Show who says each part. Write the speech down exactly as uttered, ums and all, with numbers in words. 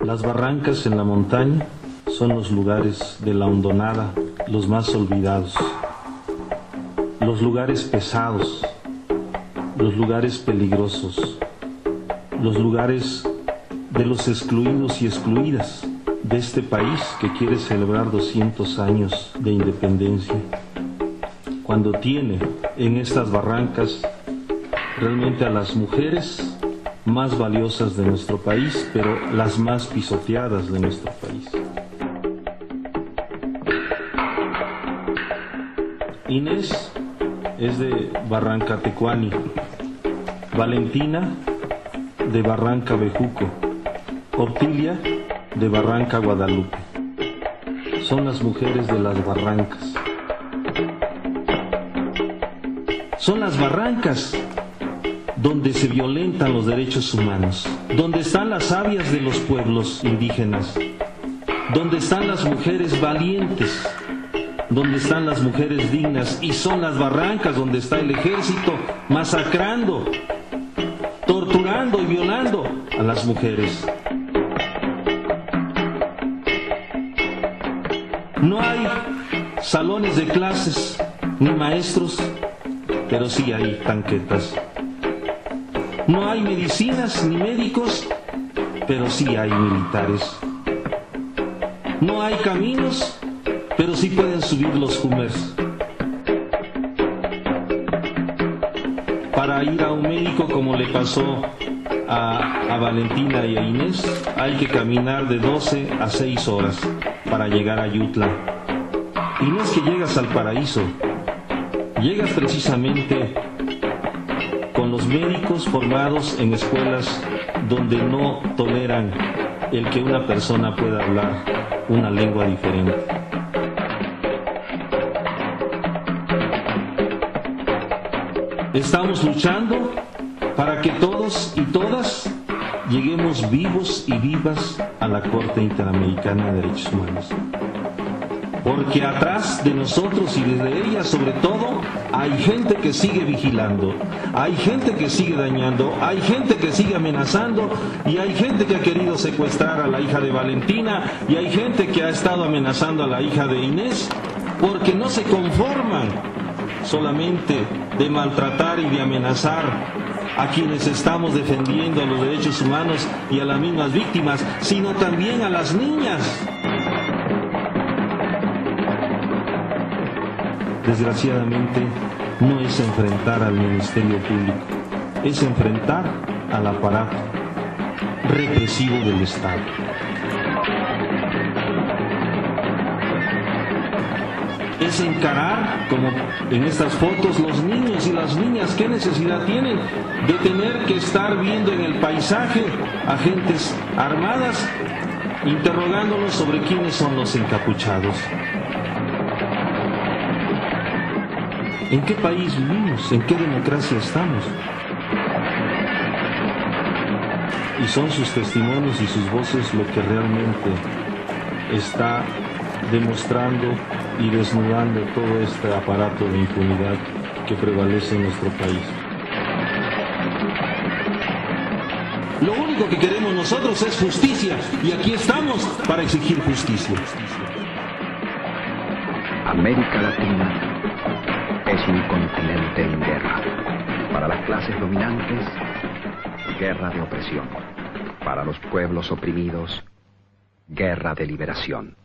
Speaker 1: Las barrancas en la montaña son los lugares de la hondonada, los más olvidados, los lugares pesados, los lugares peligrosos, los lugares de los excluidos y excluidas de este país que quiere celebrar doscientos años de independencia, cuando tiene en estas barrancas realmente a las mujeres más valiosas de nuestro país, pero las más pisoteadas de nuestro país. Inés es de Barranca Tecuani, Valentina de Barranca Bejuco, Otilia de Barranca Guadalupe. Son las mujeres de las barrancas. Son las barrancas donde se violentan los derechos humanos, donde están las sabias de los pueblos indígenas, donde están las mujeres valientes, donde están las mujeres dignas, y son las barrancas donde está el ejército masacrando, torturando y violando a las mujeres. No hay salones de clases ni maestros, pero sí hay tanquetas. No hay medicinas ni médicos, pero sí hay militares. No hay caminos, pero sí pueden subir los Hummers. Para ir a un médico, como le pasó a, a Valentina y a Inés, hay que caminar de doce a seis horas para llegar a Yutla. Y no es que llegas al paraíso, llegas precisamente con los médicos formados en escuelas donde no toleran el que una persona pueda hablar una lengua diferente. Estamos luchando para que todos y todas lleguemos vivos y vivas a la Corte Interamericana de Derechos Humanos. Porque atrás de nosotros y desde ella, sobre todo, hay gente que sigue vigilando, hay gente que sigue dañando, hay gente que sigue amenazando, y hay gente que ha querido secuestrar a la hija de Valentina, y hay gente que ha estado amenazando a la hija de Inés, porque no se conforman solamente de maltratar y de amenazar a quienes estamos defendiendo los derechos humanos y a las mismas víctimas, sino también a las niñas. Desgraciadamente, no es enfrentar al Ministerio Público, es enfrentar al aparato represivo del Estado. Es encarar, como en estas fotos, los niños y las niñas, qué necesidad tienen de tener que estar viendo en el paisaje agentes armadas interrogándolos sobre quiénes son los encapuchados. ¿En qué país vivimos? ¿En qué democracia estamos? Y son sus testimonios y sus voces lo que realmente está demostrando y desnudando todo este aparato de impunidad que prevalece en nuestro país. Lo único que queremos nosotros es justicia, y aquí estamos para exigir justicia.
Speaker 2: América Latina es un continente en guerra. Para las clases dominantes, guerra de opresión. Para los pueblos oprimidos, guerra de liberación.